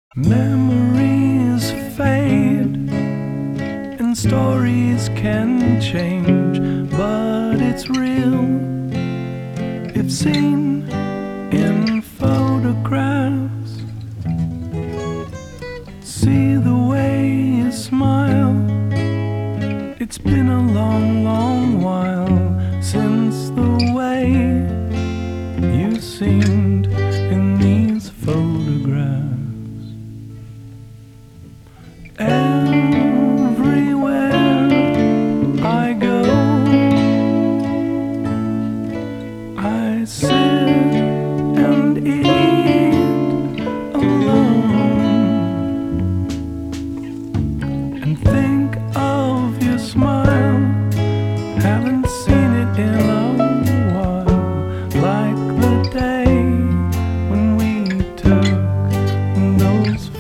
Memories fade and stories can change, but it's real if seen in photographs. See the way you smile. It's been a long, long while since the way you seemed in these photographs. Everywhere I go, I sit and eat alone and think of your smile. Haven't seen it in a while, like the day when we took those